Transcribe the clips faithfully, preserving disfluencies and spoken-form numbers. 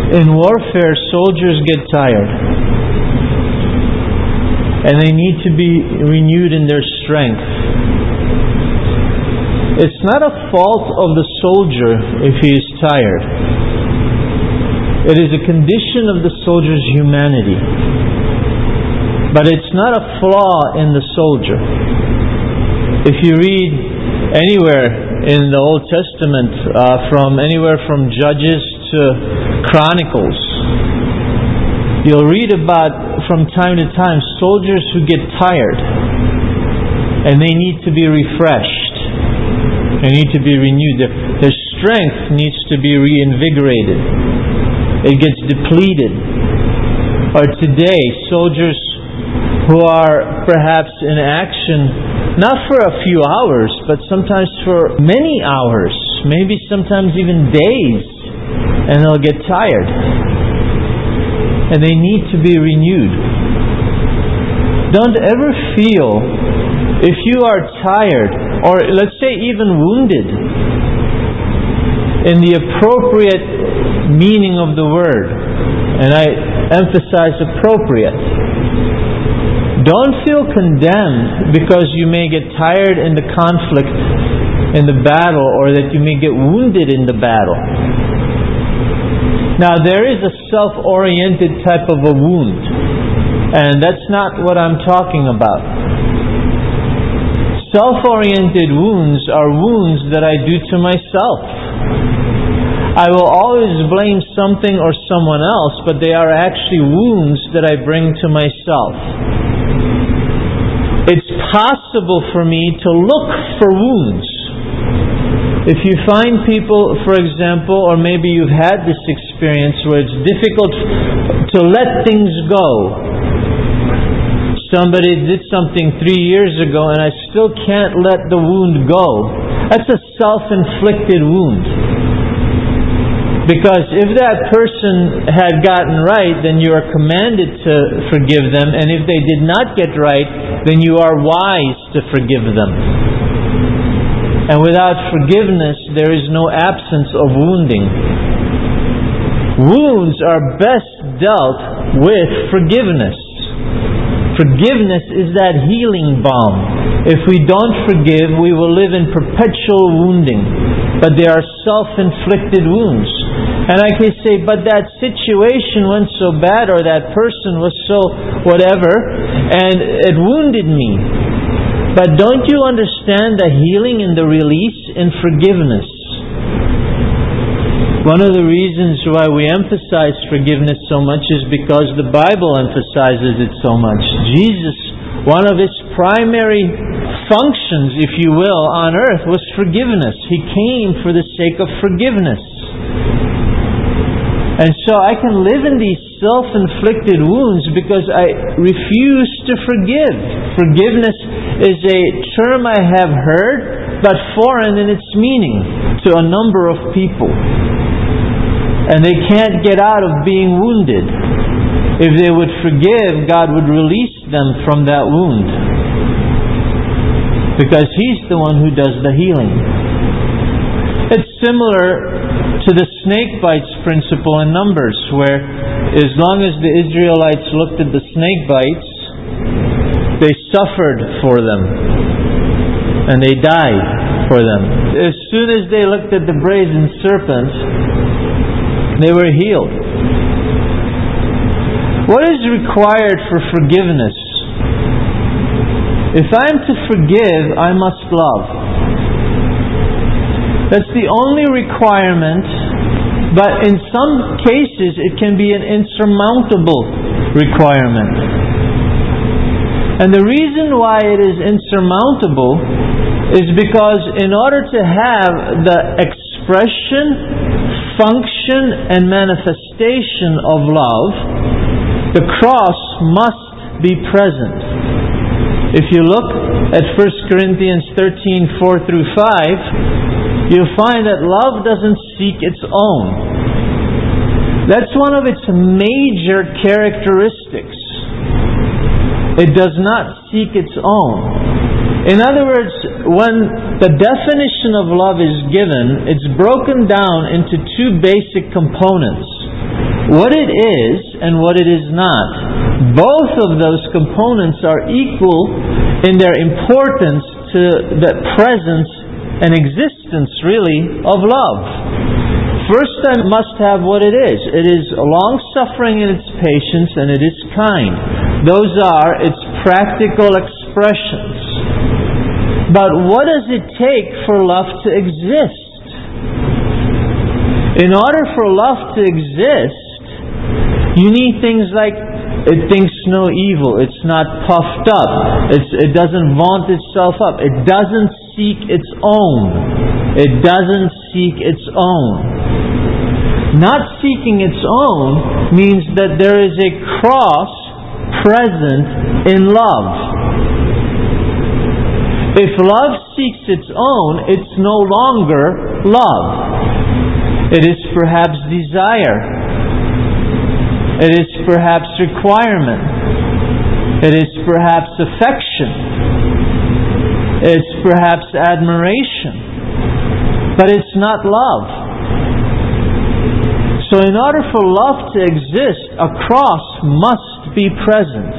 In warfare, soldiers get tired. And they need to be renewed in their strength. It's not a fault of the soldier if he is tired. It is a condition of the soldier's humanity. But it's not a flaw in the soldier. If you read anywhere in the Old Testament, uh, from anywhere from Judges to Chronicles, you'll read about, from time to time, soldiers who get tired and they need to be refreshed. They need to be renewed. Their, their strength needs to be reinvigorated. It gets depleted. Or today, soldiers who are perhaps in action, not for a few hours, but sometimes for many hours, maybe sometimes even days, and they'll get tired. And they need to be renewed. Don't ever feel, if you are tired, or let's say even wounded, in the appropriate meaning of the word, and I emphasize appropriate, don't feel condemned because you may get tired in the conflict, in the battle, or that you may get wounded in the battle. Now, there is a self-oriented type of a wound, and that's not what I'm talking about. Self-oriented wounds are wounds that I do to myself. I will always blame something or someone else, but they are actually wounds that I bring to myself. It's possible for me to look for wounds. If you find people, for example, or maybe you've had this experience where it's difficult to let things go. Somebody did something three years ago and I still can't let the wound go. That's a self-inflicted wound. Because if that person had gotten right, then you are commanded to forgive them. And if they did not get right, then you are wise to forgive them. And without forgiveness, there is no absence of wounding. Wounds are best dealt with forgiveness. Forgiveness is that healing balm. If we don't forgive, we will live in perpetual wounding. But they are self-inflicted wounds. And I can say, but that situation went so bad, or that person was so whatever, and it wounded me. But don't you understand the healing and the release in forgiveness? One of the reasons why we emphasize forgiveness so much is because the Bible emphasizes it so much. Jesus, one of His primary functions, if you will, on earth was forgiveness. He came for the sake of forgiveness. And so I can live in these self-inflicted wounds because I refuse to forgive. Forgiveness is a term I have heard, but foreign in its meaning to a number of people. And they can't get out of being wounded. If they would forgive, God would release them from that wound. Because He's the one who does the healing. It's similar to the snake bites principle in Numbers, where as long as the Israelites looked at the snake bites, they suffered for them. And they died for them. As soon as they looked at the brazen serpent, they were healed. What is required for forgiveness? If I am to forgive, I must love. That's the only requirement, but in some cases it can be an insurmountable requirement. And the reason why it is insurmountable is because in order to have the expression, function, and manifestation of love, the cross must be present. If you look at First Corinthians thirteen, four through five, you'll find that love doesn't seek its own. That's one of its major characteristics. It does not seek its own. In other words, when the definition of love is given, it's broken down into two basic components. what it is and what it is not. Both of those components are equal in their importance to the presence and existence, really, of love. First, I must have what it is. It is long-suffering in its patience, and it is kind. Those are its practical expressions. But what does it take for love to exist? In order for love to exist, you need things like it thinks no evil, it's not puffed up, it's, it doesn't vaunt itself up, it doesn't seek its own. It doesn't seek its own. Not seeking its own means that there is a cross present in love. If love seeks its own, it's no longer love. It is perhaps desire. It is perhaps requirement. It is perhaps affection. It's perhaps admiration. But it's not love. So in order for love to exist, a cross must be present.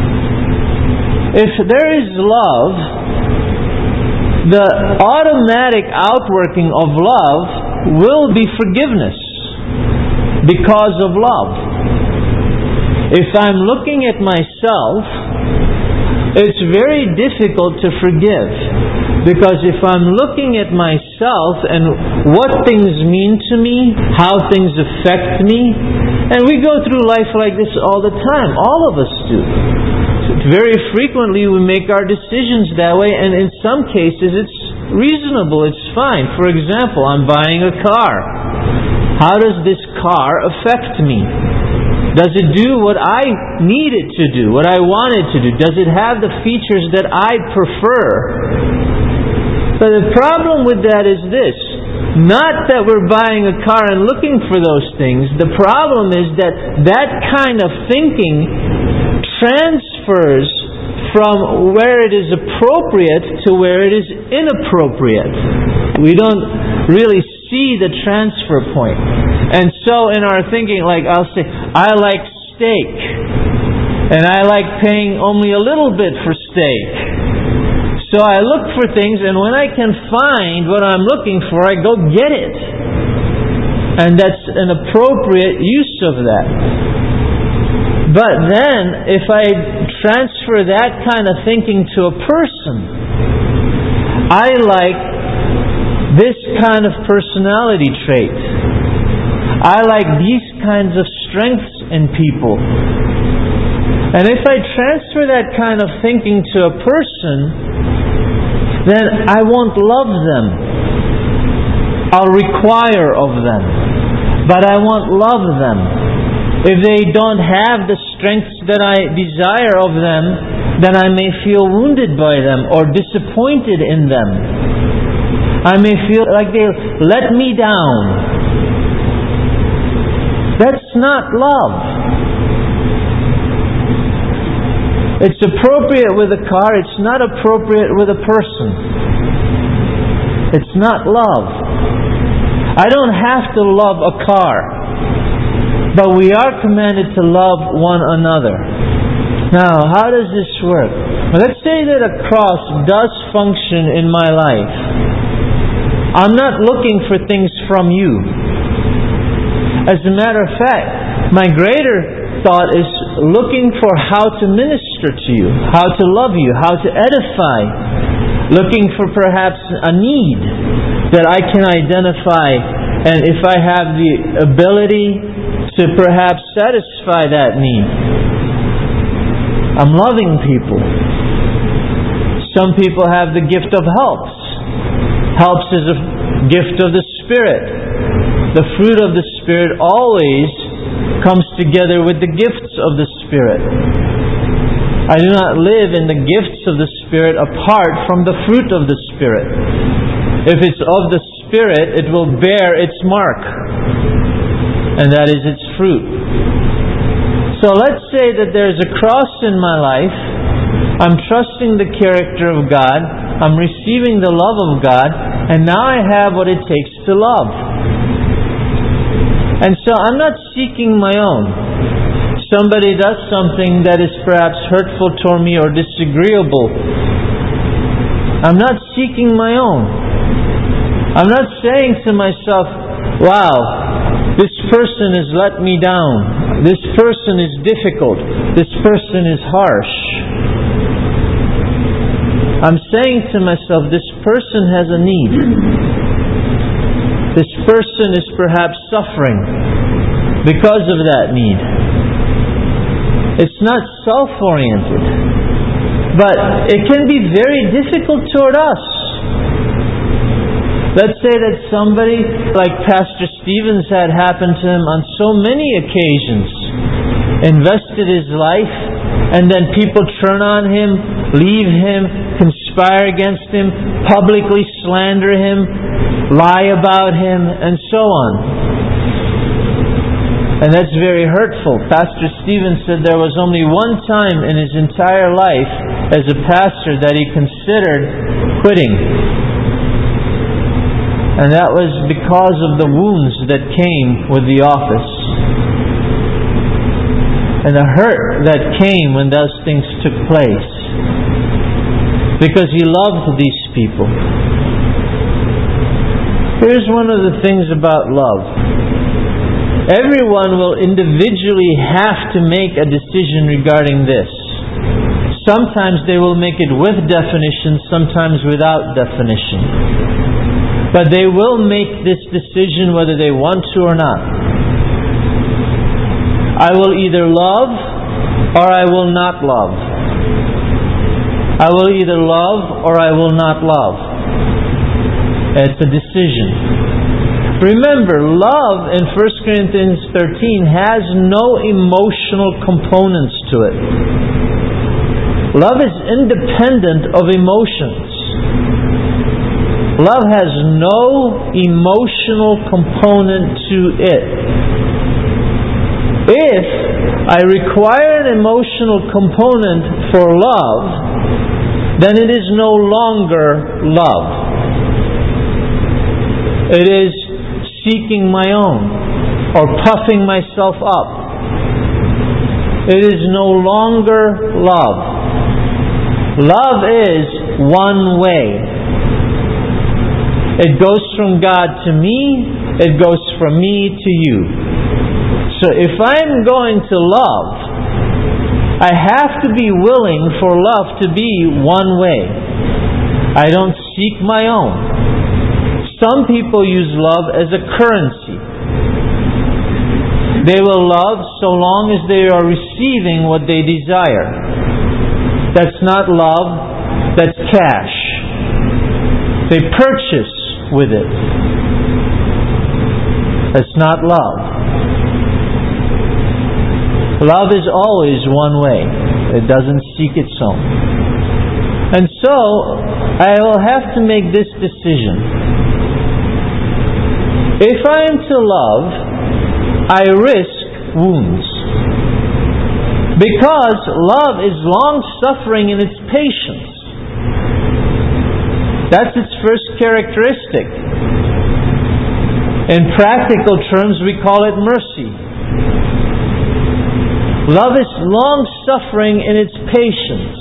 If there is love, the automatic outworking of love will be forgiveness because of love. If I'm looking at myself, it's very difficult to forgive. Because if I'm looking at myself and what things mean to me, how things affect me, and we go through life like this all the time, all of us do. Very frequently we make our decisions that way, and in some cases it's reasonable, it's fine. For example, I'm buying a car. How does this car affect me? Does it do what I need it to do, what I want it to do? Does it have the features that I prefer? But the problem with that is this. Not that we're buying a car and looking for those things. The problem is that that kind of thinking transfers from where it is appropriate to where it is inappropriate. We don't really see the transfer point. And so in our thinking, like I'll say, I like steak. And I like paying only a little bit for steak. So I look for things, and when I can find what I'm looking for, I go get it. And that's an appropriate use of that. But then, if I transfer that kind of thinking to a person, I like this kind of personality trait. I like these kinds of strengths in people. And if I transfer that kind of thinking to a person, then I won't love them. I'll require of them. But I won't love them. If they don't have the strengths that I desire of them, then I may feel wounded by them or disappointed in them. I may feel like they let me down. That's not love. It's appropriate with a car, it's not appropriate with a person. It's not love. I don't have to love a car, but we are commanded to love one another. Now, how does this work? Well, let's say that a cross does function in my life. I'm not looking for things from you. As a matter of fact, my greater thought is looking for how to minister to you, how to love you, how to edify, looking for perhaps a need that I can identify, and if I have the ability to perhaps satisfy that need. I'm loving people. Some people have the gift of helps. Helps is a gift of the Spirit. The fruit of the Spirit always comes together with the gifts of the Spirit. I do not live in the gifts of the Spirit apart from the fruit of the Spirit. If it's of the Spirit, it will bear its mark, and that is its fruit. So let's say that there's a cross in my life. I'm trusting the character of God. I'm receiving the love of God, and now I have what it takes to love. And so I'm not seeking my own. Somebody does something that is perhaps hurtful toward me or disagreeable. I'm not seeking my own. I'm not saying to myself, wow, this person has let me down. This person is difficult. This person is harsh. I'm saying to myself, this person has a need. This person is perhaps suffering because of that need. It's not self-oriented, but it can be very difficult toward us. Let's say that somebody like Pastor Stevens had happened to him on so many occasions, invested his life, and then people turn on him, leave him, conspire against him, publicly slander him, lie about him, and so on. And that's very hurtful. Pastor Stevens said there was only one time in his entire life as a pastor that he considered quitting. And that was because of the wounds that came with the office. And the hurt that came when those things took place. Because he loved these people. Here's one of the things about love. Everyone will individually have to make a decision regarding this. Sometimes they will make it with definition, sometimes without definition. But they will make this decision whether they want to or not. I will either love or I will not love. I will either love or I will not love. It's a decision. Remember, love in First Corinthians thirteen has no emotional components to it. Love is independent of emotions. Love has no emotional component to it. If I require an emotional component for love, then it is no longer love. It is seeking my own or puffing myself up. It is no longer love. Love is one way. It goes from God to me, it goes from me to you. So if I'm going to love, I have to be willing for love to be one way. I don't seek my own. Some people use love as a currency. They will love so long as they are receiving what they desire. That's not love, that's cash. They purchase with it. That's not love. Love is always one way. It doesn't seek its own. And so, I will have to make this decision. If I am to love, I risk wounds. Because love is long-suffering in its patience. That's its first characteristic. In practical terms, we call it mercy. Love is long-suffering in its patience.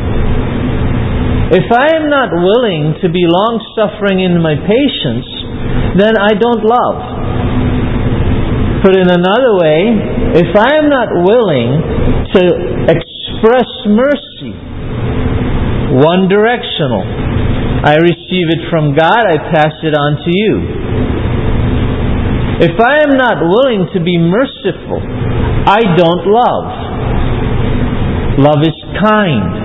If I am not willing to be long-suffering in my patience, then I don't love. Put in another way, if I am not willing to express mercy, one directional, I receive it from God, I pass it on to you. If I am not willing to be merciful, I don't love. Love is kind.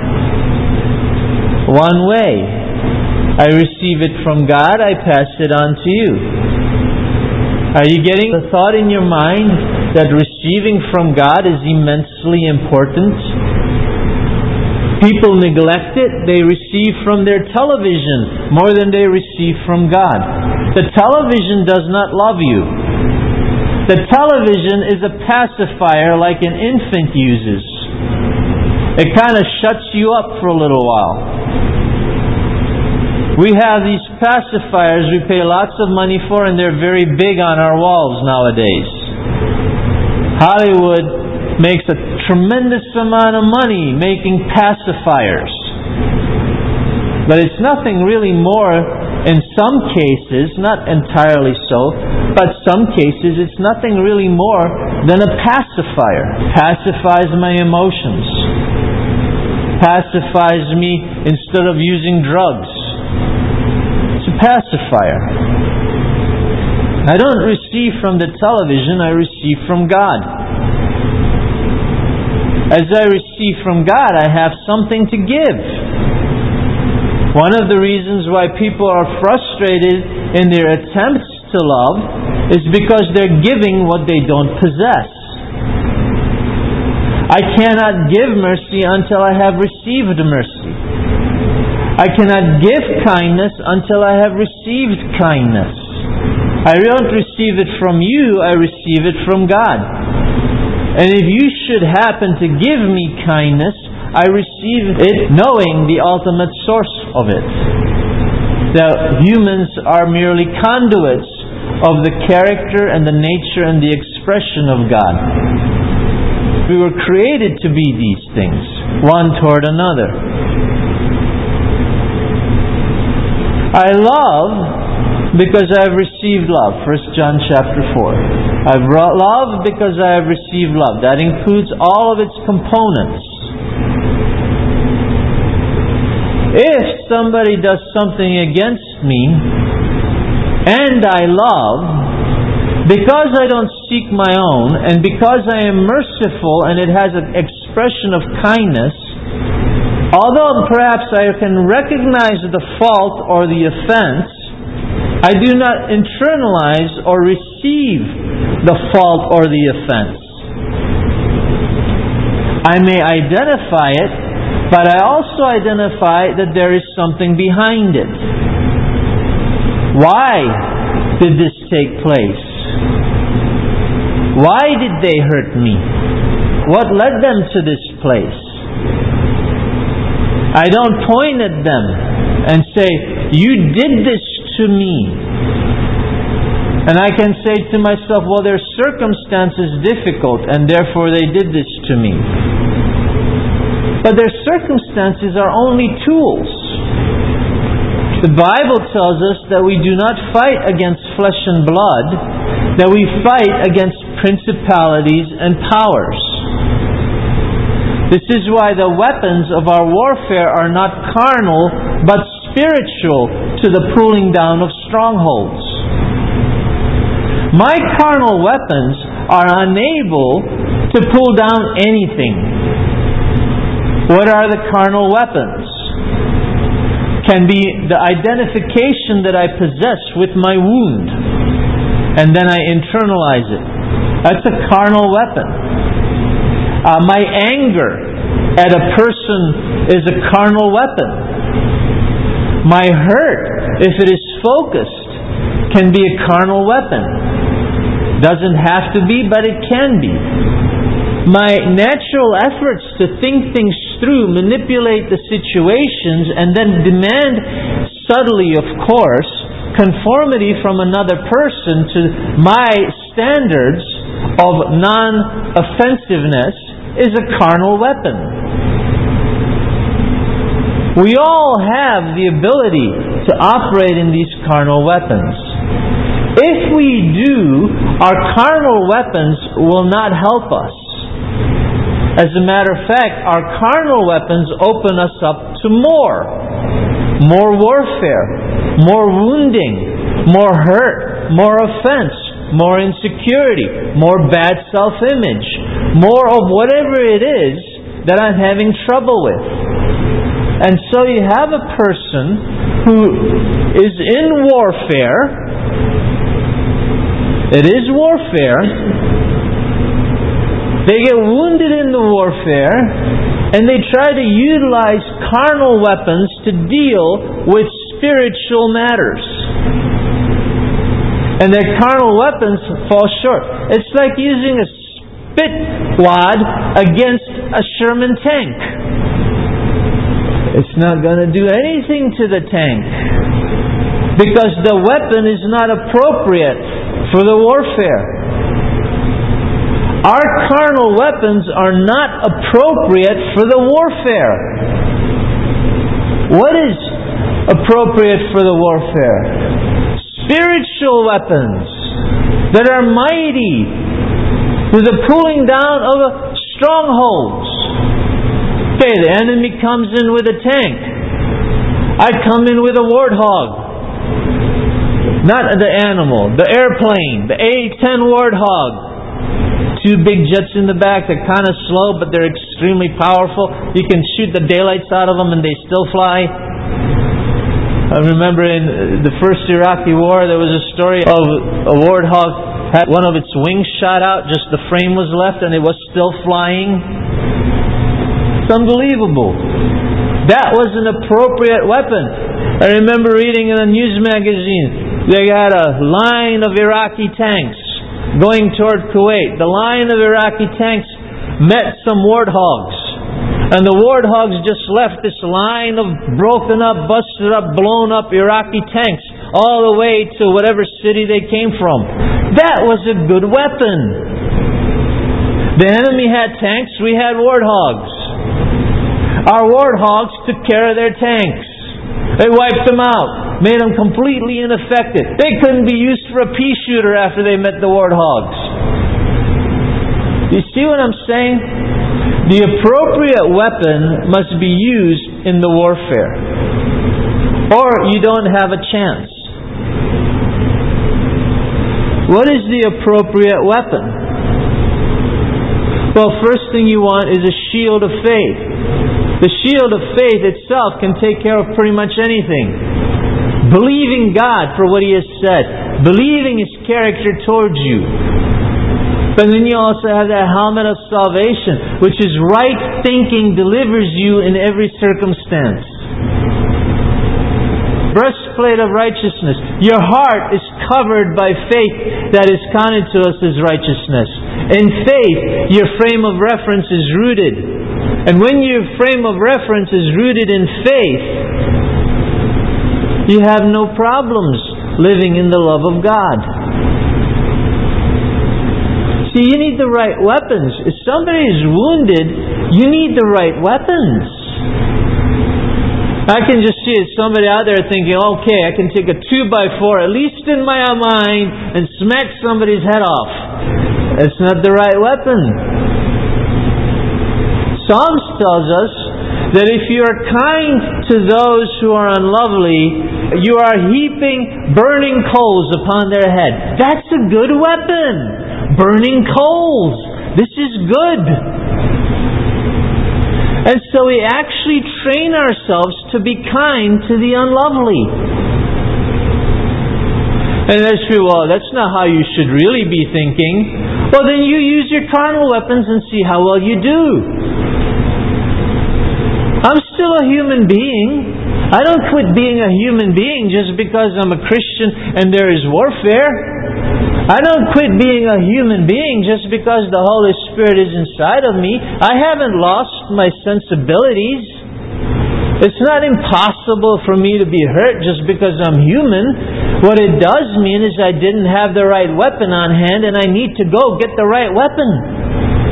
One way. I receive it from God, I pass it on to you. Are you getting the thought in your mind that receiving from God is immensely important? People neglect it. They receive from their television more than they receive from God. The television does not love you. The television is a pacifier like an infant uses. It kind of shuts you up for a little while. We have these pacifiers we pay lots of money for, and they're very big on our walls nowadays. Hollywood makes a tremendous amount of money making pacifiers. But it's nothing really more, in some cases, not entirely so, but some cases it's nothing really more than a pacifier. Pacifies my emotions. Pacifies me instead of using drugs. It's a pacifier. I don't receive from the television, I receive from God. As I receive from God, I have something to give. One of the reasons why people are frustrated in their attempts to love is because they're giving what they don't possess. I cannot give mercy until I have received mercy. I cannot give kindness until I have received kindness. I don't receive it from you, I receive it from God. And if you should happen to give me kindness, I receive it knowing the ultimate source of it. That humans are merely conduits of the character and the nature and the expression of God. We were created to be these things, one toward another. I love because I have received love. First John chapter four. I've loved because I have received love. That includes all of its components. If somebody does something against me, and I love, because I don't seek my own, and because I am merciful and it has an expression of kindness, although perhaps I can recognize the fault or the offense, I do not internalize or receive the fault or the offense. I may identify it, but I also identify that there is something behind it. Why did this take place? Why did they hurt me? What led them to this place? I don't point at them and say, you did this to me. And I can say to myself, well, their circumstance is difficult and therefore they did this to me. But their circumstances are only tools. The Bible tells us that we do not fight against flesh and blood, that we fight against principalities and powers. This is why the weapons of our warfare are not carnal, but spiritual to the pulling down of strongholds. My carnal weapons are unable to pull down anything. What are the carnal weapons? Can be the identification that I possess with my wound, and then I internalize it. That's a carnal weapon. Uh, my anger at a person is a carnal weapon. My hurt, if it is focused, can be a carnal weapon. Doesn't have to be, but it can be. My natural efforts to think things through, manipulate the situations, and then demand, subtly of course, conformity from another person to my standards of non-offensiveness is a carnal weapon. We all have the ability to operate in these carnal weapons. If we do, our carnal weapons will not help us. As a matter of fact, our carnal weapons open us up to more. More warfare, more wounding, more hurt, more offense, more insecurity, more bad self-image, more of whatever it is that I'm having trouble with. And so you have a person who is in warfare. It is warfare. They get wounded in the warfare, and they try to utilize carnal weapons to deal with spiritual matters. And their carnal weapons fall short. It's like using a spit wad against a Sherman tank. It's not going to do anything to the tank, because the weapon is not appropriate for the warfare. Our carnal weapons are not appropriate for the warfare. What is appropriate for the warfare? Spiritual weapons that are mighty to the pulling down of strongholds. Okay, the enemy comes in with a tank. I come in with a warthog. Not the animal, the airplane, the A ten Warthog. Two big jets in the back. They're kind of slow, but they're extremely powerful. You can shoot the daylights out of them and they still fly. I remember in the first Iraqi war, there was a story of a Warthog had one of its wings shot out, just the frame was left and it was still flying. It's unbelievable. That was an appropriate weapon. I remember reading in a news magazine, they had a line of Iraqi tanks going toward Kuwait. The line of Iraqi tanks met some warthogs. And the warthogs just left this line of broken up, busted up, blown up Iraqi tanks all the way to whatever city they came from. That was a good weapon. The enemy had tanks, we had warthogs. Our warthogs took care of their tanks. They wiped them out, made them completely ineffective. They couldn't be used for a pea shooter after they met the warthogs. You see what I'm saying? The appropriate weapon must be used in the warfare, or you don't have a chance. What is the appropriate weapon? Well, first thing you want is a shield of faith. The shield of faith itself can take care of pretty much anything. Believing God for what He has said. Believing His character towards you. But then you also have that helmet of salvation, which is right thinking delivers you in every circumstance. Breastplate of righteousness. Your heart is covered by faith that is counted to us as righteousness. In faith, your frame of reference is rooted. And when your frame of reference is rooted in faith, you have no problems living in the love of God. See, you need the right weapons. If somebody is wounded, you need the right weapons. I can just see somebody out there thinking, okay, I can take a two by four, at least in my mind, and smack somebody's head off. That's not the right weapon. Psalms tells us that if you are kind to those who are unlovely, you are heaping burning coals upon their head. That's a good weapon. Burning coals. This is good. And so we actually train ourselves to be kind to the unlovely. And there's people, well, that's not how you should really be thinking. Well, then you use your carnal weapons and see how well you do. I'm still a human being. I don't quit being a human being just because I'm a Christian and there is warfare. I don't quit being a human being just because the Holy Spirit is inside of me. I haven't lost my sensibilities. It's not impossible for me to be hurt just because I'm human. What it does mean is I didn't have the right weapon on hand and I need to go get the right weapon.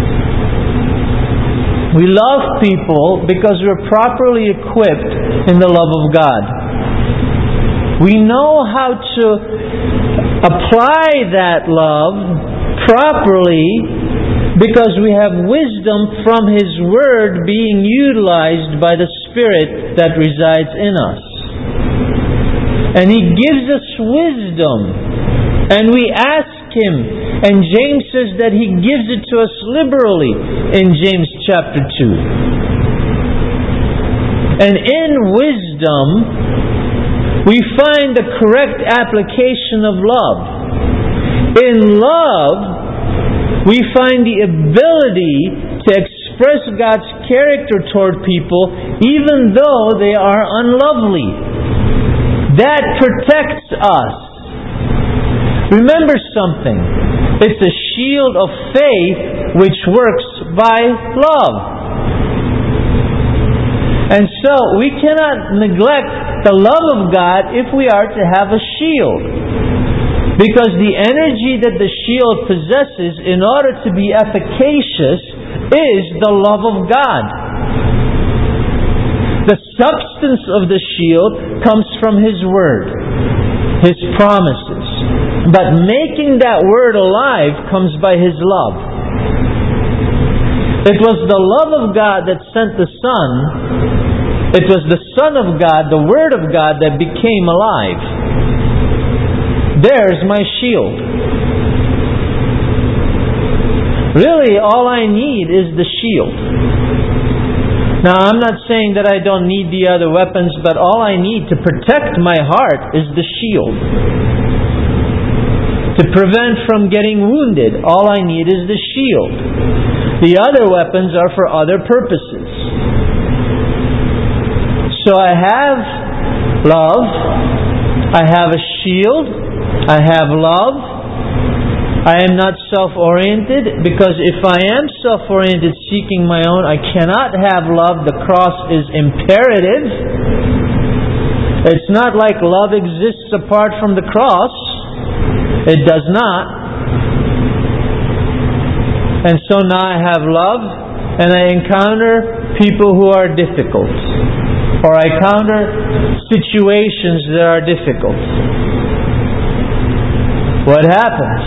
We love people because we're properly equipped in the love of God. We know how to apply that love properly because we have wisdom from His Word being utilized by the Spirit that resides in us. And He gives us wisdom. And we ask Him. And James says that He gives it to us liberally in James chapter two. And in wisdom, we find the correct application of love. In love, we find the ability to express God's character toward people even though they are unlovely. That protects us. Remember something. It's a shield of faith which works by love. And so we cannot neglect the love of God if we are to have a shield. Because the energy that the shield possesses in order to be efficacious is the love of God. The substance of the shield comes from His Word, His promises. But making that Word alive comes by His love. It was the love of God that sent the Son. It was the Son of God, the Word of God, that became alive. There's my shield. Really, all I need is the shield. Now, I'm not saying that I don't need the other weapons, but all I need to protect my heart is the shield. To prevent from getting wounded, all I need is the shield. The other weapons are for other purposes. So I have love, I have a shield, I have love. I am not self-oriented, because if I am self-oriented seeking my own, I cannot have love. The cross is imperative. It's not like love exists apart from the cross. It does not. And so now I have love, and I encounter people who are difficult, or I encounter situations that are difficult. What happens?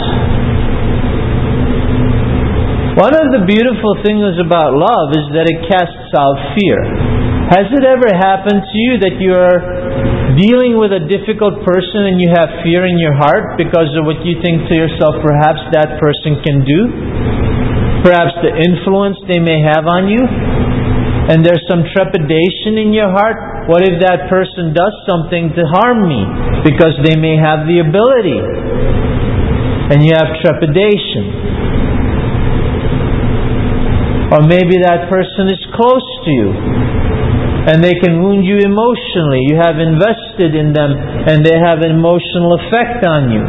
One of the beautiful things about love is that it casts out fear. Has it ever happened to you that you are dealing with a difficult person and you have fear in your heart because of what you think to yourself perhaps that person can do? Perhaps the influence they may have on you? And there's some trepidation in your heart. What if that person does something to harm me? Because they may have the ability. And you have trepidation. Or maybe that person is close to you and they can wound you emotionally. You have invested in them and they have an emotional effect on you.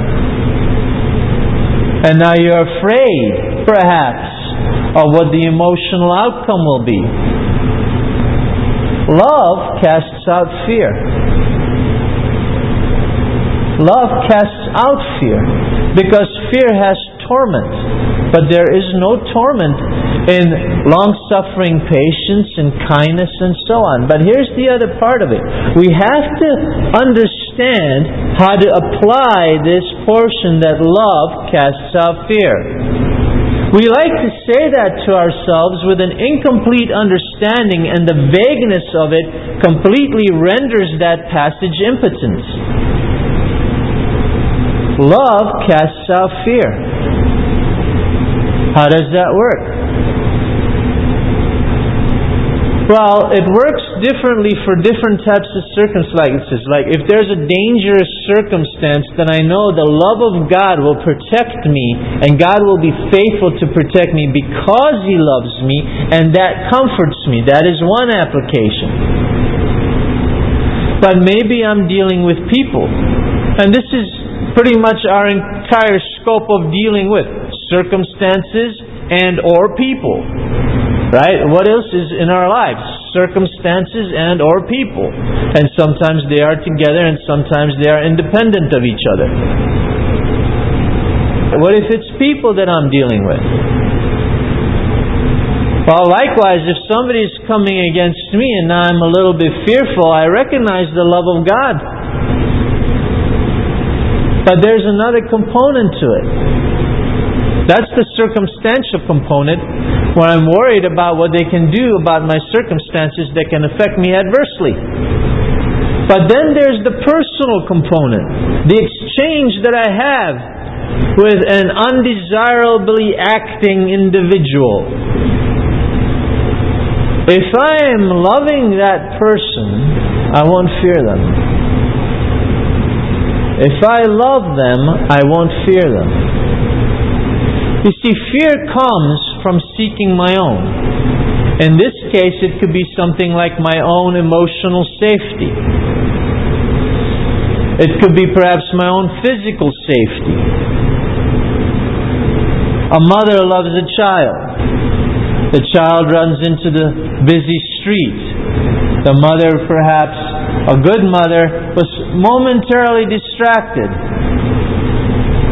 And now you're afraid, perhaps, of what the emotional outcome will be. Love casts out fear. Love casts out fear, because fear has torment. But there is no torment in long-suffering patience and kindness and so on. But here's the other part of it. We have to understand how to apply this portion that love casts out fear. We like to say that to ourselves with an incomplete understanding, and the vagueness of it completely renders that passage impotent. Love casts out fear. How does that work? Well, it works differently for different types of circumstances. Like if there's a dangerous circumstance, then I know the love of God will protect me, and God will be faithful to protect me because He loves me, and that comforts me. That is one application. But maybe I'm dealing with people, and this is pretty much our entire scope of dealing with circumstances and or people. Right? What else is in our lives? Circumstances and or people. And sometimes they are together and sometimes they are independent of each other. What if it's people that I'm dealing with? Well, likewise, if somebody is coming against me and I'm a little bit fearful, I recognize the love of God. But there's another component to it. That's the circumstantial component, where I'm worried about what they can do about my circumstances that can affect me adversely. But then there's the personal component, the exchange that I have with an undesirably acting individual. If I am loving that person, I won't fear them. If I love them, I won't fear them. You see, fear comes from seeking my own. In this case, it could be something like my own emotional safety. It could be perhaps my own physical safety. A mother loves a child. The child runs into the busy street. The mother, perhaps a good mother, was momentarily distracted.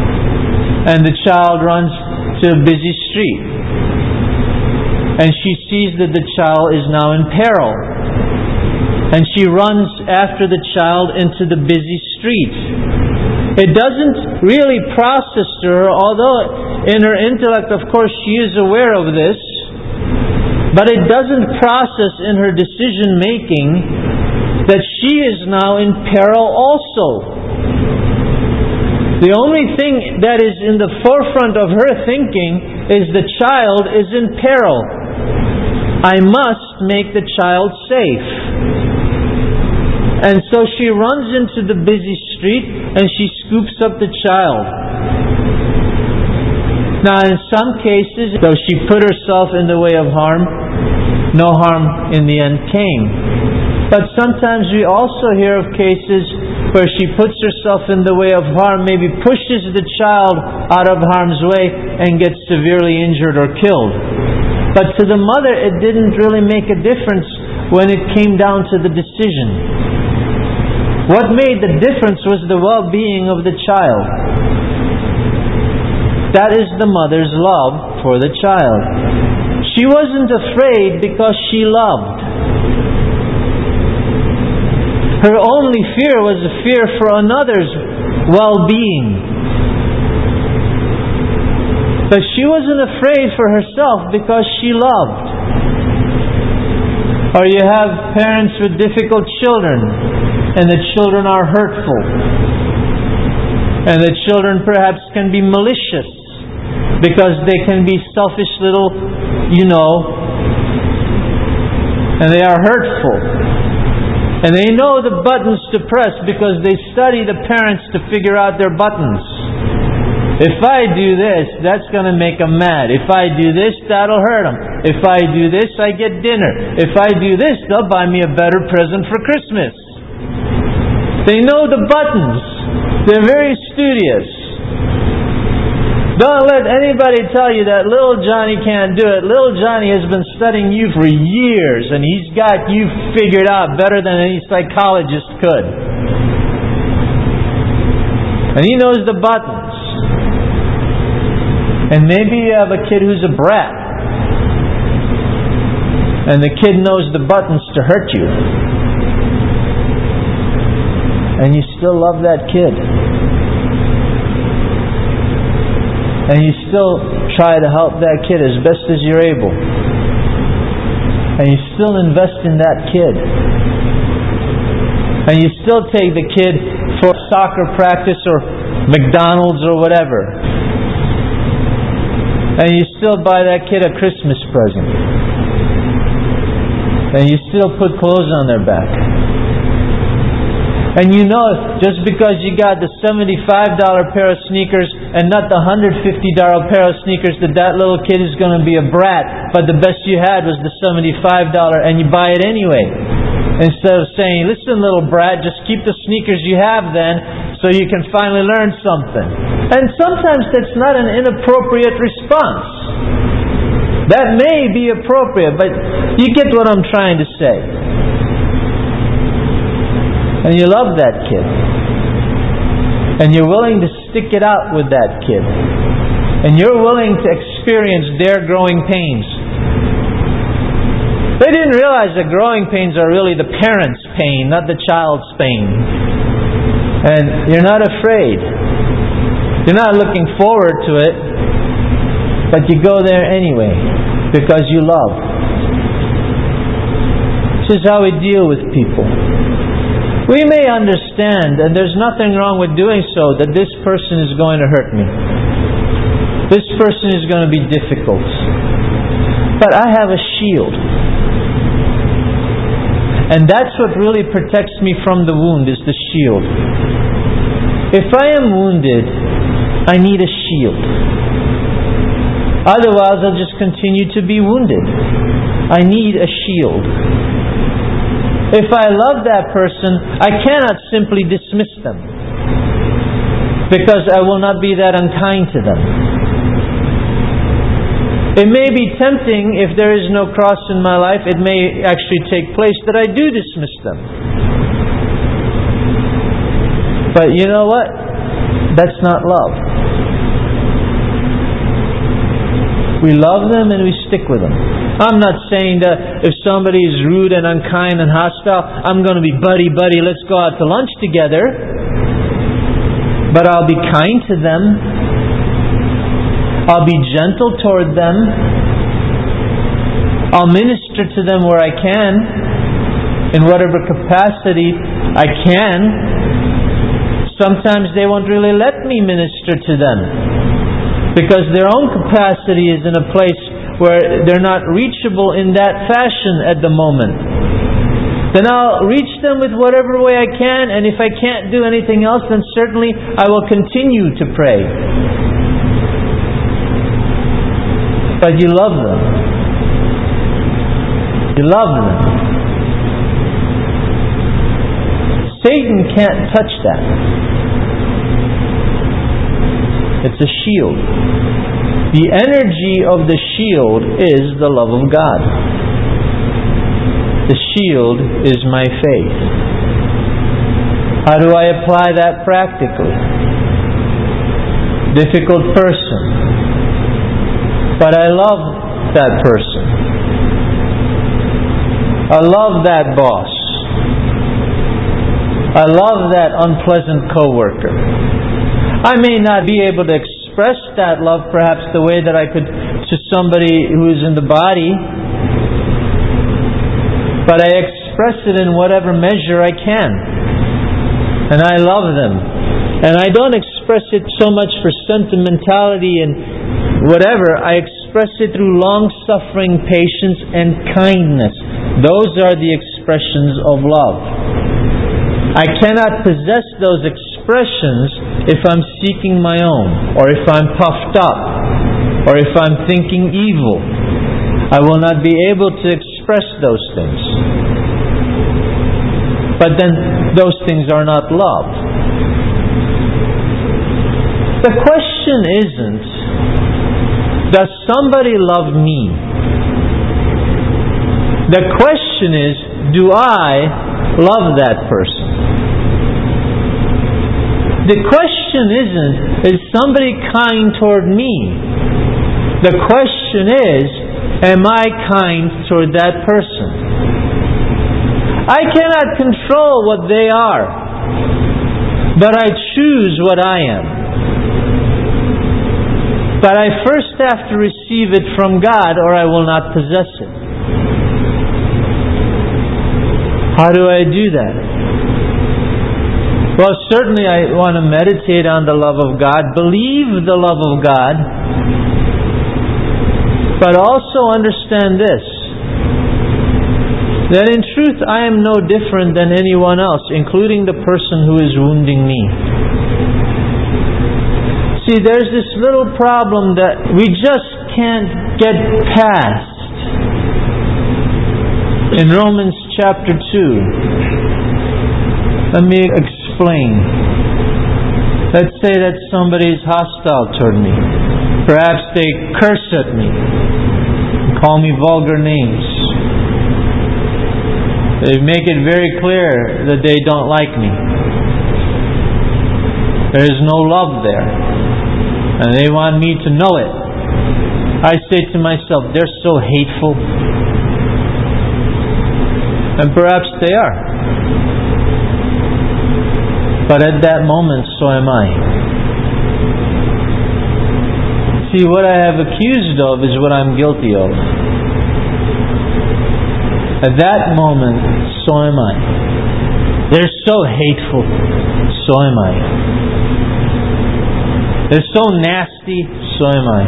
And the child runs to a busy street. And she sees that the child is now in peril. And she runs after the child into the busy street. It doesn't really process to her, although in her intellect, of course, she is aware of this, but it doesn't process in her decision making that she is now in peril also. The only thing that is in the forefront of her thinking is the child is in peril. I must make the child safe. And so she runs into the busy street and she scoops up the child. Now in some cases, though she put herself in the way of harm, no harm in the end came. But sometimes we also hear of cases where she puts herself in the way of harm, maybe pushes the child out of harm's way and gets severely injured or killed. But to the mother, it didn't really make a difference when it came down to the decision. What made the difference was the well-being of the child. That is the mother's love for the child. She wasn't afraid because she loved. Her only fear was a fear for another's well-being. But she wasn't afraid for herself because she loved. Or you have parents with difficult children, and the children are hurtful. And the children perhaps can be malicious because they can be selfish little, you know, and they are hurtful. And they know the buttons to press because they study the parents to figure out their buttons. If I do this, that's going to make them mad. If I do this, that'll hurt them. If I do this, I get dinner. If I do this, they'll buy me a better present for Christmas. They know the buttons. They're very studious. Don't let anybody tell you that little Johnny can't do it. Little Johnny has been studying you for years, and he's got you figured out better than any psychologist could. And he knows the buttons. And maybe you have a kid who's a brat, and the kid knows the buttons to hurt you. And you still love that kid. And you still try to help that kid as best as you're able. And you still invest in that kid. And you still take the kid for soccer practice or McDonald's or whatever. And you still buy that kid a Christmas present. And you still put clothes on their back. And you know, just because you got the seventy-five dollars pair of sneakers and not the one hundred fifty dollars pair of sneakers, that that little kid is going to be a brat, but the best you had was the seventy-five dollars, and you buy it anyway. Instead of saying, listen little brat, just keep the sneakers you have then, so you can finally learn something. And sometimes that's not an inappropriate response. That may be appropriate, but you get what I'm trying to say. And you love that kid. And you're willing to stick it out with that kid. And you're willing to experience their growing pains. They didn't realize that growing pains are really the parent's pain, not the child's pain. And you're not afraid. You're not looking forward to it. But you go there anyway, because you love. This is how we deal with people. We may understand, and there's nothing wrong with doing so, that this person is going to hurt me. This person is going to be difficult. But I have a shield. And that's what really protects me from the wound, is the shield. If I am wounded, I need a shield. Otherwise, I'll just continue to be wounded. I need a shield. If I love that person, I cannot simply dismiss them, because I will not be that unkind to them. It may be tempting, if there is no cross in my life, it may actually take place that I do dismiss them. But you know what? That's not love. We love them and we stick with them. I'm not saying that if somebody is rude and unkind and hostile, I'm going to be buddy-buddy, let's go out to lunch together. But I'll be kind to them. I'll be gentle toward them. I'll minister to them where I can, in whatever capacity I can. Sometimes they won't really let me minister to them because their own capacity is in a place where they're not reachable in that fashion at the moment. Then I'll reach them with whatever way I can, and if I can't do anything else, then certainly I will continue to pray. But you love them. You love them. Satan can't touch that. It's a shield. The energy of the shield is the love of God. The shield is my faith. How do I apply that practically? Difficult person. But I love that person. I love that boss. I love that unpleasant coworker. I may not be able to express that love perhaps the way that I could to somebody who is in the body, but I express it in whatever measure I can. And I love them. And I don't express it so much for sentimentality and whatever. I express it through long-suffering, patience, and kindness. Those are the expressions of love. I cannot possess those expressions if I'm seeking my own, or if I'm puffed up, or if I'm thinking evil. I will not be able to express those things. But then those things are not love. The question isn't, does somebody love me? The question is, do I love that person? The question isn't, is somebody kind toward me? The question is, am I kind toward that person? I cannot control what they are, but I choose what I am. But I first have to receive it from God, or I will not possess it. How do I do that? Well, certainly I want to meditate on the love of God, believe the love of God, but also understand this, that in truth I am no different than anyone else, including the person who is wounding me. See, there's this little problem that we just can't get past. In Romans chapter two, let me explain. Let's say that somebody is hostile toward me. Perhaps they curse at me, call me vulgar names. They make it very clear that they don't like me. There is no love there, and they want me to know it. I say to myself, they're so hateful. And perhaps they are. But at that moment, so am I. See, what I have accused of is what I'm guilty of. At that moment, so am I. They're so hateful, so am I. They're so nasty, so am I.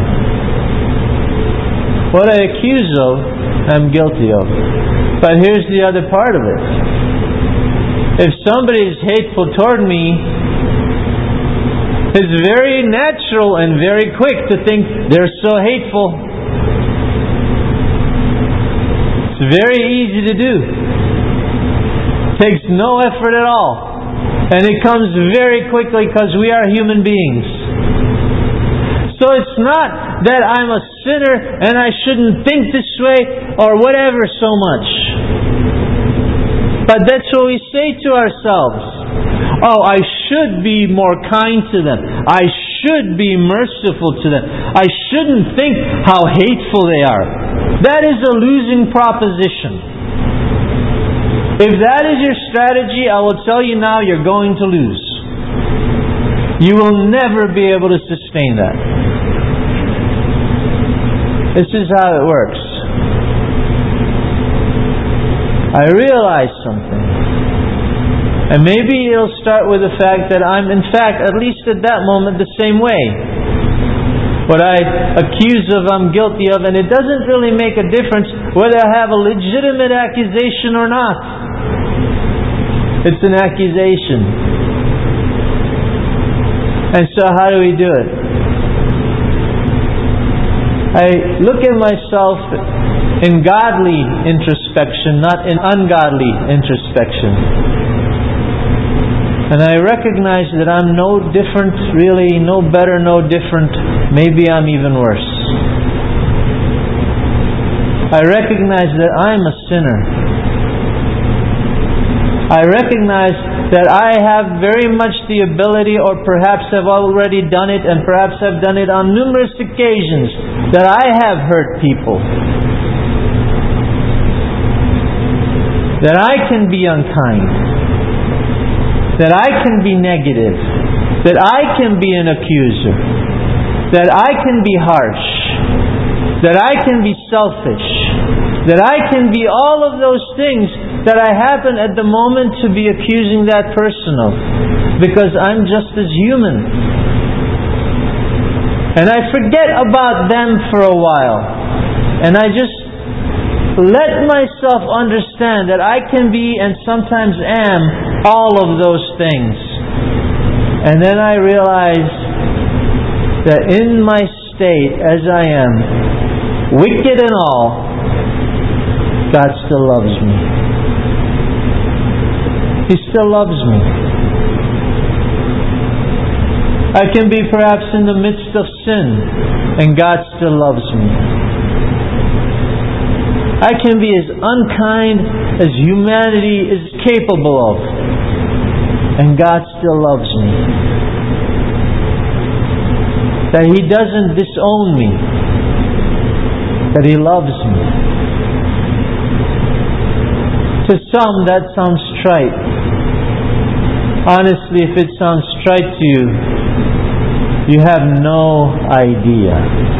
What I accuse of, I'm guilty of. But here's the other part of it. If somebody is hateful toward me, it's very natural and very quick to think they're so hateful. It's very easy to do. It takes no effort at all. And it comes very quickly because we are human beings. So it's not that I'm a sinner and I shouldn't think this way or whatever so much. But that's what we say to ourselves. Oh, I should be more kind to them. I should be merciful to them. I shouldn't think how hateful they are. That is a losing proposition. If that is your strategy, I will tell you now, you're going to lose. You will never be able to sustain that. This is how it works. I realize something. And maybe it'll start with the fact that I'm, in fact, at least at that moment, the same way. What I accuse of, I'm guilty of, and it doesn't really make a difference whether I have a legitimate accusation or not. It's an accusation. And so how do we do it? I look at myself in godly introspection, not in ungodly introspection. And I recognize that I'm no different, really, no better, no different. Maybe I'm even worse. I recognize that I'm a sinner. I recognize that I have very much the ability, or perhaps have already done it, and perhaps have done it on numerous occasions, that I have hurt people. That I can be unkind. That I can be negative. That I can be an accuser. That I can be harsh. That I can be selfish. That I can be all of those things that I happen at the moment to be accusing that person of. Because I'm just as human. And I forget about them for a while. And I just let myself understand that I can be, and sometimes am, all of those things. And then I realize that in my state as I am, wicked and all, God still loves me. He still loves me. I can be perhaps in the midst of sin, and God still loves me. I can be as unkind as humanity is capable of, and God still loves me. That He doesn't disown me, that He loves me. To some that sounds trite. Honestly, if it sounds trite to you, you have no idea.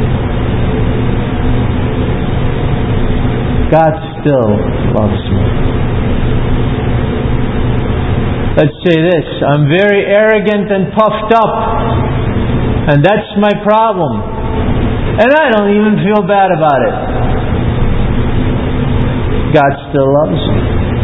God still loves me. Let's say this. I'm very arrogant and puffed up. And that's my problem. And I don't even feel bad about it. God still loves me.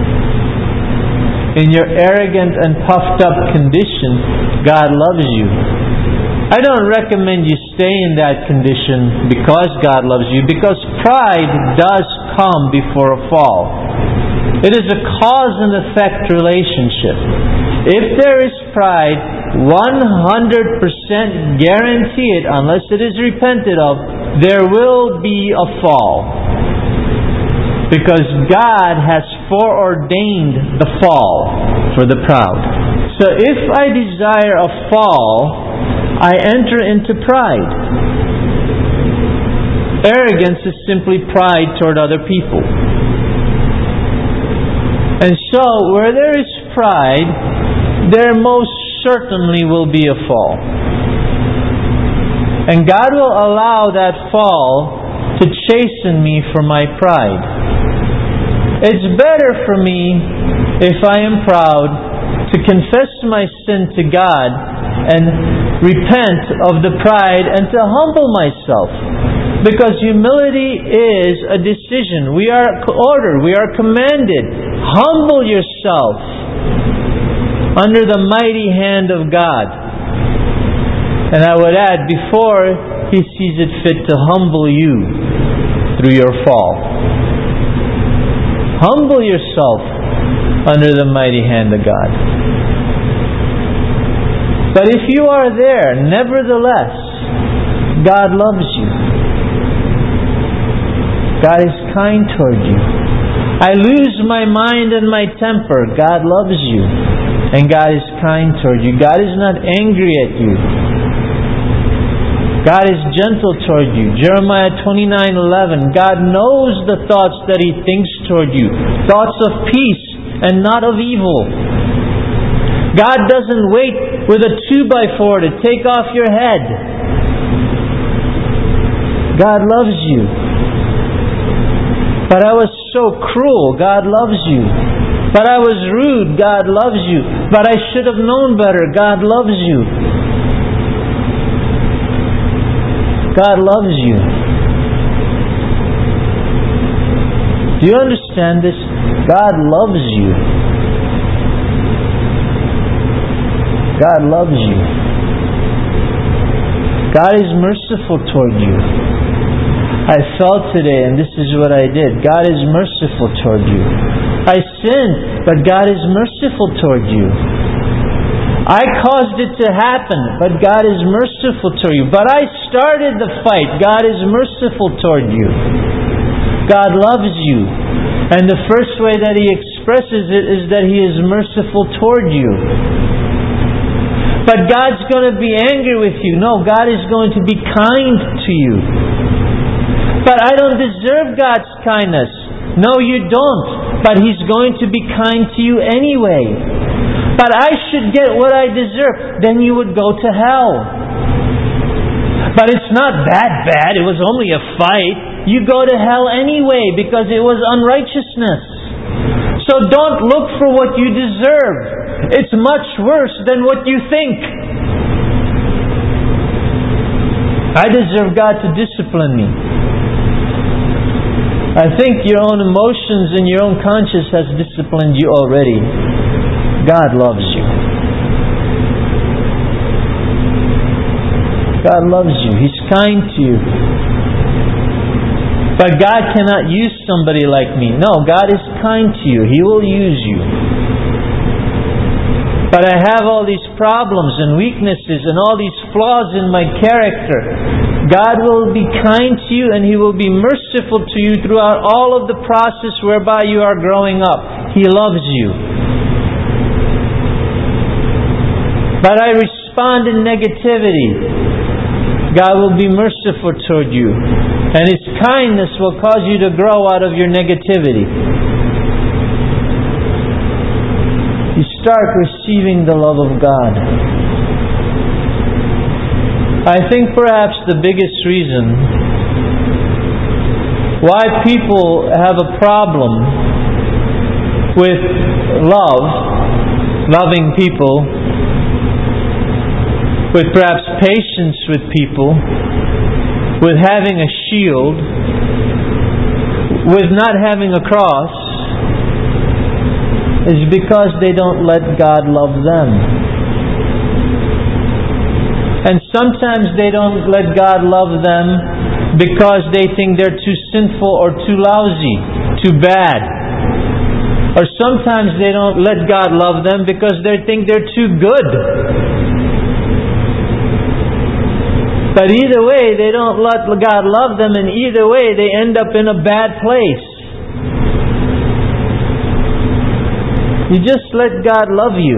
In your arrogant and puffed up condition, God loves you. I don't recommend you stay in that condition because God loves you, because pride does come before a fall. It is a cause and effect relationship. If there is pride, one hundred percent guarantee it, unless it is repented of, there will be a fall. Because God has foreordained the fall for the proud. So if I desire a fall, I enter into pride. Arrogance is simply pride toward other people. And so, where there is pride, there most certainly will be a fall. And God will allow that fall to chasten me for my pride. It's better for me, if I am proud, to confess my sin to God and repent of the pride and to humble myself. Because humility is a decision. We are ordered, we are commanded. Humble yourself under the mighty hand of God. And I would add, before He sees it fit to humble you through your fall. Humble yourself under the mighty hand of God. But if you are there, nevertheless, God loves you. God is kind toward you. I lose my mind and my temper. God loves you. And God is kind toward you. God is not angry at you. God is gentle toward you. Jeremiah twenty-nine eleven. God knows the thoughts that He thinks toward you. Thoughts of peace and not of evil. God doesn't wait with a two by four to take off your head. God loves you. But I was so cruel. God loves you. But I was rude. God loves you. But I should have known better. God loves you. God loves you. Do you understand this? God loves you. God loves you. God is merciful toward you. I fell today and this is what I did. God is merciful toward you. I sinned, but God is merciful toward you. I caused it to happen, but God is merciful toward you. But I started the fight. God is merciful toward you. God loves you. And the first way that He expresses it is that He is merciful toward you. But God's going to be angry with you. No, God is going to be kind to you. But I don't deserve God's kindness. No, you don't. But He's going to be kind to you anyway. But I should get what I deserve. Then you would go to hell. But it's not that bad. It was only a fight. You go to hell anyway because it was unrighteousness. So don't look for what you deserve. It's much worse than what you think. I deserve God to discipline me. I think your own emotions and your own conscience has disciplined you already. God loves you. God loves you. He's kind to you. But God cannot use somebody like me. No, God is kind to you. He will use you. But I have all these problems and weaknesses and all these flaws in my character. God will be kind to you and He will be merciful to you throughout all of the process whereby you are growing up. He loves you. But I respond in negativity. God will be merciful toward you. And His kindness will cause you to grow out of your negativity. You start receiving the love of God. I think perhaps the biggest reason why people have a problem with love, loving people, with perhaps patience with people, with having a shield, with not having a cross, is because they don't let God love them. And sometimes they don't let God love them because they think they're too sinful or too lousy, too bad. Or sometimes they don't let God love them because they think they're too good. But either way, they don't let God love them, and either way, they end up in a bad place. You just let God love you.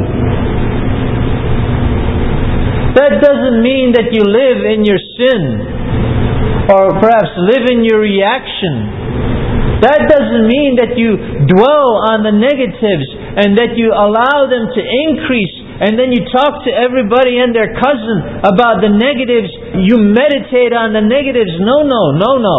That doesn't mean that you live in your sin, or perhaps live in your reaction. That doesn't mean that you dwell on the negatives and that you allow them to increase. And then you talk to everybody and their cousin about the negatives. You meditate on the negatives. No, no, no, no.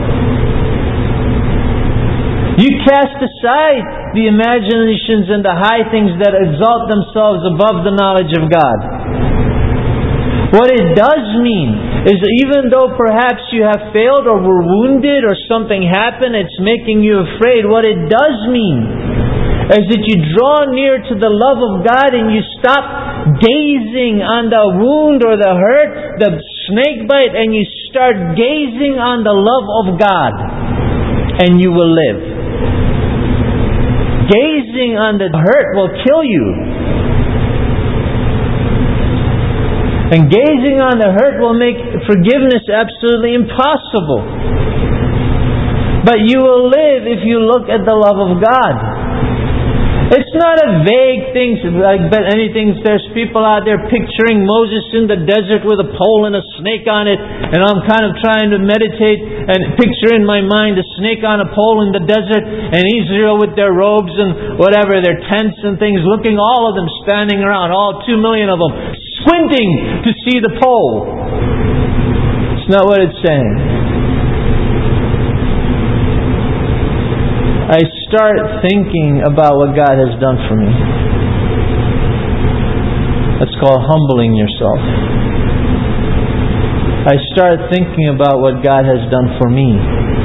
You cast aside the imaginations and the high things that exalt themselves above the knowledge of God. What it does mean is that even though perhaps you have failed or were wounded or something happened, it's making you afraid. What it does mean is that you draw near to the love of God and you stop gazing on the wound or the hurt, the snake bite, and you start gazing on the love of God, and you will live. Gazing on the hurt will kill you. And gazing on the hurt will make forgiveness absolutely impossible. But you will live if you look at the love of God. It's not a vague thing. I bet anything. There's people out there picturing Moses in the desert with a pole and a snake on it, and I'm kind of trying to meditate and picture in my mind a snake on a pole in the desert, and Israel with their robes and whatever, their tents and things, looking, all of them standing around, all two million of them, squinting to see the pole. It's not what it's saying. I start thinking about what God has done for me. That's called humbling yourself. I start thinking about what God has done for me.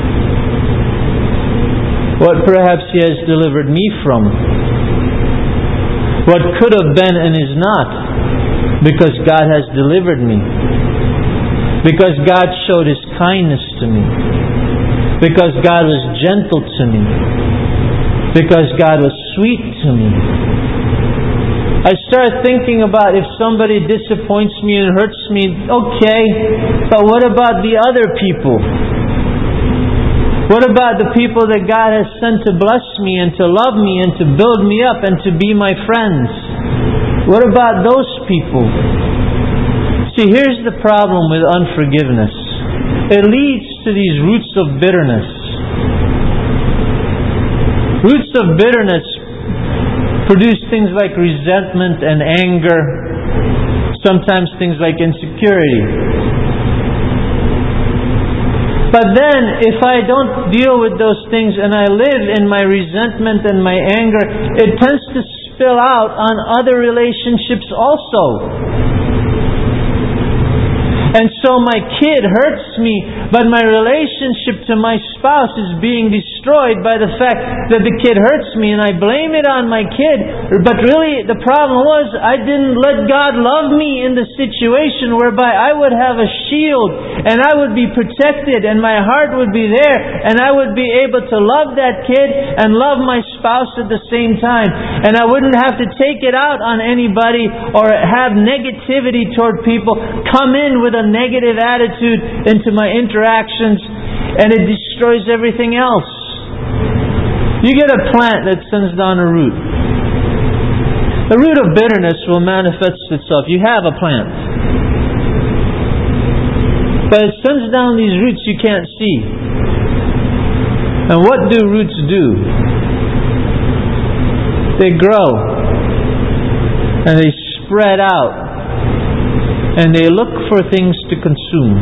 What perhaps He has delivered me from. What could have been and is not, because God has delivered me. Because God showed His kindness to me. Because God was gentle to me. Because God was sweet to me. I start thinking about if somebody disappoints me and hurts me, okay, but what about the other people? What about the people that God has sent to bless me and to love me and to build me up and to be my friends? What about those people? See, here's the problem with unforgiveness. It leads to these roots of bitterness. Roots of bitterness produce things like resentment and anger, sometimes things like insecurity. But then, if I don't deal with those things and I live in my resentment and my anger, it tends to spill out on other relationships also. And so my kid hurts me, but my relationship to my spouse is being destroyed by the fact that the kid hurts me, and I blame it on my kid. But really, the problem was I didn't let God love me in the situation whereby I would have a shield, and I would be protected, and my heart would be there, and I would be able to love that kid and love my spouse at the same time. And I wouldn't have to take it out on anybody or have negativity toward people, come in with a negative attitude into my interactions, and it destroys everything else. You get a plant that sends down a root. The root of bitterness will manifest itself. You have a plant, but it sends down these roots you can't see. And what do roots do? They grow and they spread out. And they look for things to consume.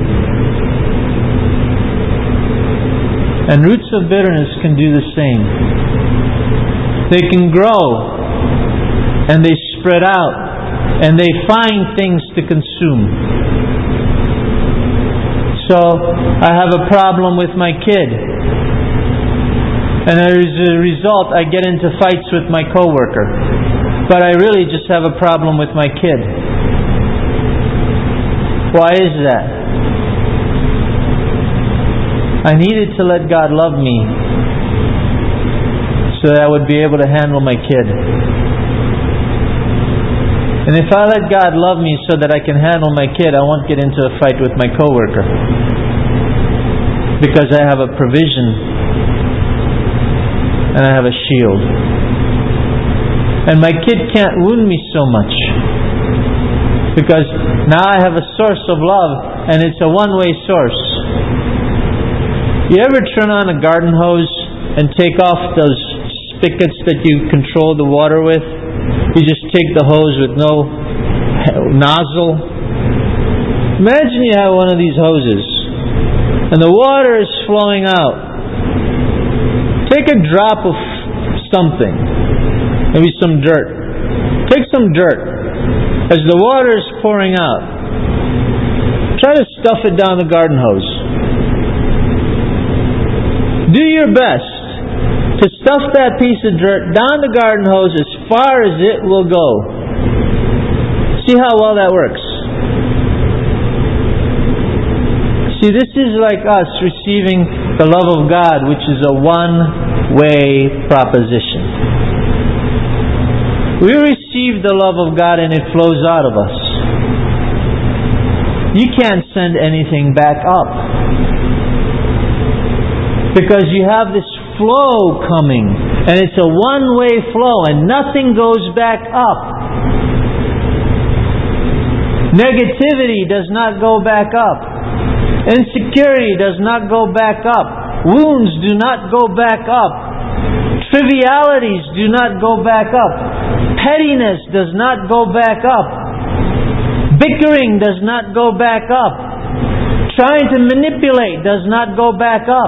And roots of bitterness can do the same. They can grow and they spread out and they find things to consume. So I have a problem with my kid, and as a result I get into fights with my coworker. But I really just have a problem with my kid. Why is that? I needed to let God love me so that I would be able to handle my kid. And if I let God love me so that I can handle my kid, I won't get into a fight with my coworker. Because I have a provision and I have a shield. And my kid can't wound me so much. Because now I have a source of love, and it's a one-way source. You ever turn on a garden hose and take off those spigots that you control the water with? You just take the hose with no nozzle. Imagine you have one of these hoses, and the water is flowing out. Take a drop of something, maybe some dirt. Take some dirt. As the water is pouring out, try to stuff it down the garden hose. Do your best to stuff that piece of dirt down the garden hose as far as it will go. See how well that works. See, this is like us receiving the love of God, which is a one-way proposition. We receive the love of God and it flows out of us. You can't send anything back up. Because you have this flow coming. And it's a one-way flow and nothing goes back up. Negativity does not go back up. Insecurity does not go back up. Wounds do not go back up. Trivialities do not go back up. Pettiness does not go back up. Bickering does not go back up. Trying to manipulate does not go back up.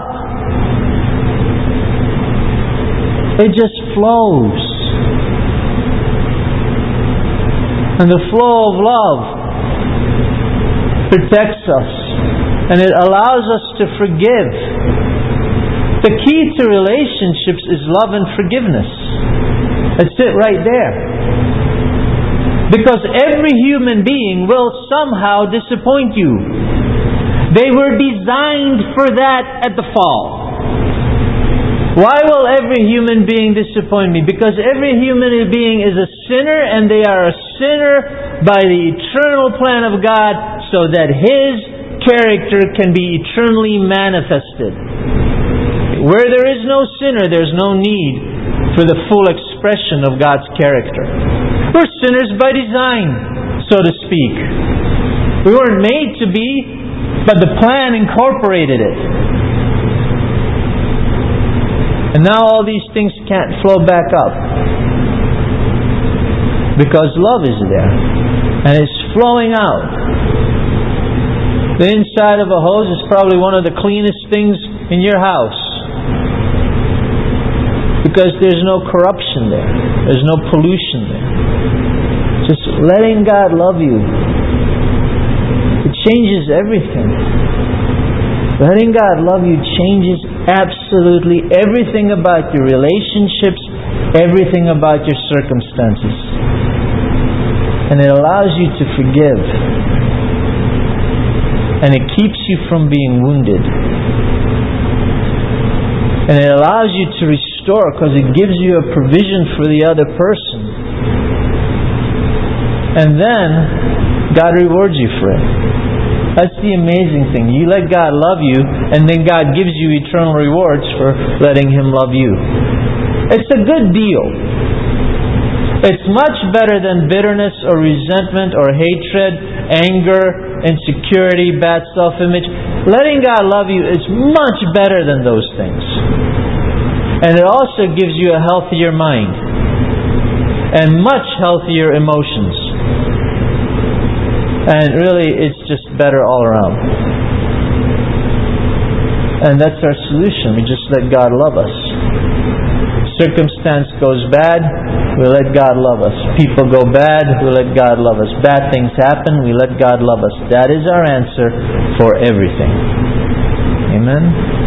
It just flows. And the flow of love protects us. And it allows us to forgive. The key to relationships is love and forgiveness. That's it right there. Because every human being will somehow disappoint you. They were designed for that at the fall. Why will every human being disappoint me? Because every human being is a sinner, and they are a sinner by the eternal plan of God, so that His character can be eternally manifested. Where there is no sinner, there's no need for the full expression of God's character. We're sinners by design, so to speak. We weren't made to be, but the plan incorporated it. And now all these things can't flow back up. Because love is there. And it's flowing out. The inside of a hose is probably one of the cleanest things in your house. Because there's no corruption there. There's no pollution there. Just letting God love you. It changes everything. Letting God love you changes absolutely everything about your relationships, everything about your circumstances. And it allows you to forgive. And it keeps you from being wounded. And it allows you to restore because it gives you a provision for the other person. And then God rewards you for it. That's the amazing thing. You let God love you, and then God gives you eternal rewards for letting Him love you. It's a good deal. It's much better than bitterness or resentment or hatred, anger, insecurity, bad self-image. Letting God love you is much better than those things. And it also gives you a healthier mind and much healthier emotions. And really, it's just better all around. And that's our solution. We just let God love us. Circumstance goes bad, we let God love us. People go bad, we let God love us. Bad things happen, we let God love us. That is our answer for everything. Amen?